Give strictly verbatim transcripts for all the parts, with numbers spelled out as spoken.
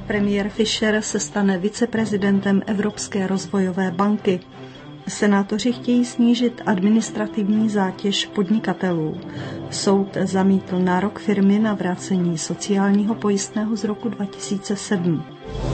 Premiér Fischer se stane viceprezidentem Evropské rozvojové banky. Senátoři chtějí snížit administrativní zátěž podnikatelů. Soud zamítl nárok firmy na vrácení sociálního pojistného z roku dva tisíce sedm.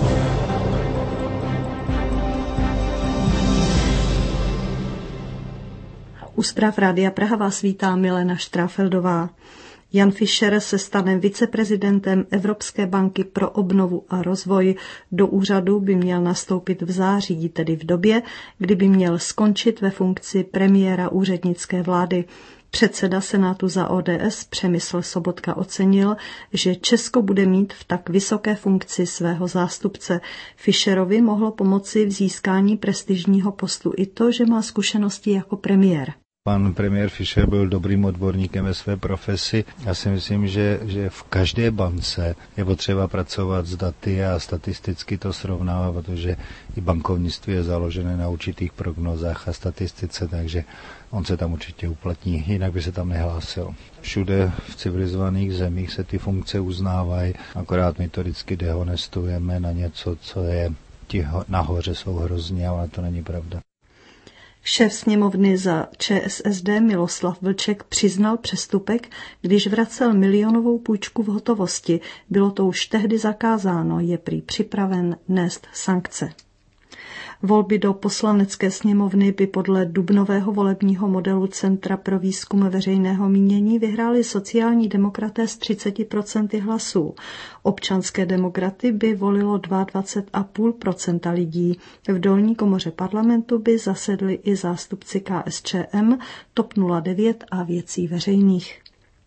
U zpráv Rádia Praha vás vítá Milena Štráfeldová. Jan Fischer se stane viceprezidentem Evropské banky pro obnovu a rozvoj. Do úřadu by měl nastoupit v září, tedy v době, kdy by měl skončit ve funkci premiéra úřednické vlády. Předseda Senátu za O D S Přemysl Sobotka ocenil, že Česko bude mít v tak vysoké funkci svého zástupce. Fischerovi mohlo pomoci v získání prestižního postu i to, že má zkušenosti jako premiér. Pan premiér Fischer byl dobrým odborníkem ve své profesi. Já si myslím, že, že v každé bance je potřeba pracovat s daty a statisticky to srovnávat, protože i bankovnictví je založené na určitých prognozách a statistice, takže on se tam určitě uplatní, jinak by se tam nehlásil. Všude v civilizovaných zemích se ty funkce uznávají, akorát my to vždycky dehonestujeme na něco, co je ti nahoře jsou hrozně, ale to není pravda. Šéf sněmovny za Č S S D Miloslav Vlček přiznal přestupek, když vracel milionovou půjčku v hotovosti. Bylo to už tehdy zakázáno, je prý připraven nést sankce. Volby do poslanecké sněmovny by podle dubnového volebního modelu Centra pro výzkum veřejného mínění vyhráli sociální demokraté s třicet procent hlasů. Občanské demokraty by volilo dvacet dva celá pět procenta lidí. V dolní komoře parlamentu by zasedli i zástupci K S Č M, T O P nula devět a Věcí veřejných.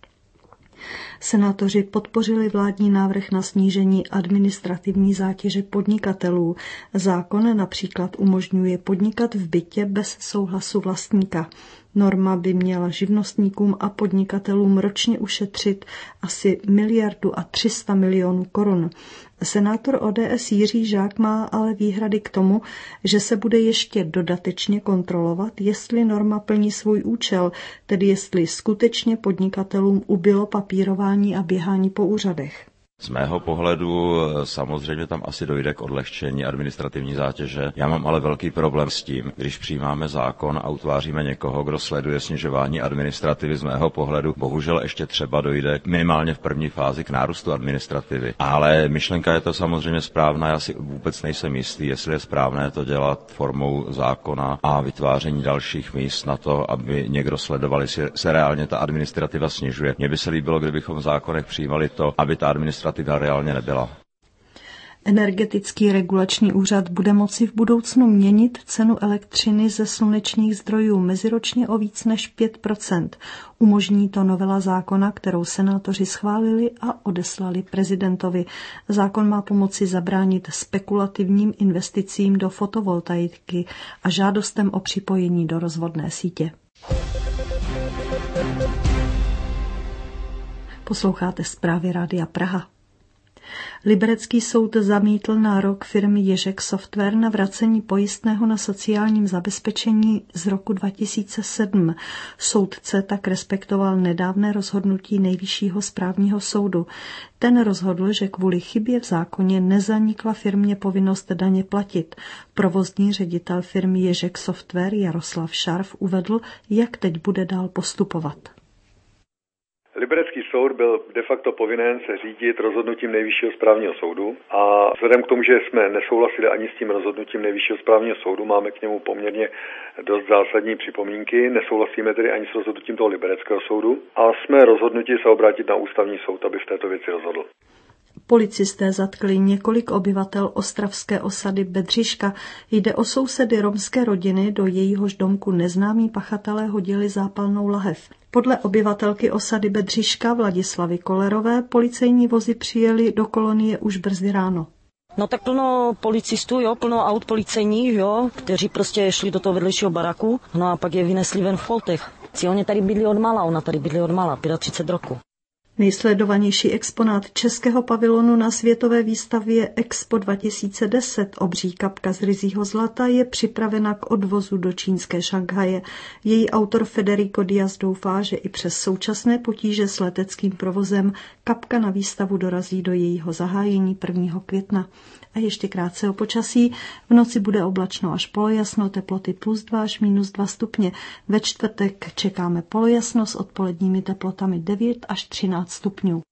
Senátoři podpořili vládní návrh na snížení administrativní zátěže podnikatelů. Zákon například umožňuje podnikat v bytě bez souhlasu vlastníka. Norma by měla živnostníkům a podnikatelům ročně ušetřit asi miliardu a tři sta milionů korun. Senátor O D S Jiří Žák má ale výhrady k tomu, že se bude ještě dodatečně kontrolovat, jestli norma plní svůj účel, tedy jestli skutečně podnikatelům ubylo papírování a běhání po úřadech. Z mého pohledu samozřejmě tam asi dojde k odlehčení administrativní zátěže. Já mám ale velký problém s tím, když přijímáme zákon a utváříme někoho, kdo sleduje snižování administrativy. Z mého pohledu bohužel ještě třeba dojde minimálně v první fázi k nárůstu administrativy. Ale myšlenka je to samozřejmě správná, já si vůbec nejsem jistý, jestli je správné to dělat formou zákona a vytváření dalších míst na to, aby někdo sledoval, jestli se reálně ta administrativa snižuje. Mně by se líbilo, kdybychom v zákonech přijímali to, aby ta administrativa reálně nebyla. Energetický regulační úřad bude moci v budoucnu měnit cenu elektřiny ze slunečních zdrojů meziročně o víc než pět procent. Umožní to novela zákona, kterou senátoři schválili a odeslali prezidentovi. Zákon má pomoci zabránit spekulativním investicím do fotovoltaiky a žádostem o připojení do rozvodné sítě. Posloucháte zprávy Rádia Praha. Liberecký soud zamítl nárok firmy Ježek Software na vracení pojistného na sociálním zabezpečení z roku dva tisíce sedm. Soudce tak respektoval nedávné rozhodnutí Nejvyššího správního soudu. Ten rozhodl, že kvůli chybě v zákoně nezanikla firmě povinnost daně platit. Provozní ředitel firmy Ježek Software Jaroslav Šarf uvedl, jak teď bude dál postupovat. Liberecký soud byl de facto povinen se řídit rozhodnutím Nejvyššího správního soudu a vzhledem k tomu, že jsme nesouhlasili ani s tím rozhodnutím Nejvyššího správního soudu, máme k němu poměrně dost zásadní připomínky, nesouhlasíme tedy ani s rozhodnutím toho Libereckého soudu a jsme rozhodnuti se obrátit na ústavní soud, aby v této věci rozhodl. Policisté zatkli několik obyvatel ostravské osady Bedřiška. Jde o sousedy romské rodiny, do jejíhož domku neznámí pachatelé hodili zápalnou lahev. Podle obyvatelky osady Bedřiška Vladislavy Kolerové policejní vozy přijeli do kolonie už brzy ráno. No tak plno policistů, jo, plno aut policejních, jo, kteří prostě šli do toho vedlejšího baraku, no a pak je vynesli ven v foltech. Si oni tady bydli od mala, ona tady bydli od mala, třicet pět roku. Nejsledovanější exponát českého pavilonu na světové výstavě Expo dva tisíce deset, obří kapka z ryzího zlata, je připravena k odvozu do čínské Šanghaje. Její autor Federico Diaz doufá, že i přes současné potíže s leteckým provozem kapka na výstavu dorazí do jejího zahájení prvního května. A ještě krátce o počasí. V noci bude oblačno až polojasno, teploty plus dva až minus dva stupně. Ve čtvrtek čekáme polojasno s odpoledními teplotami devět až třináct stupňů.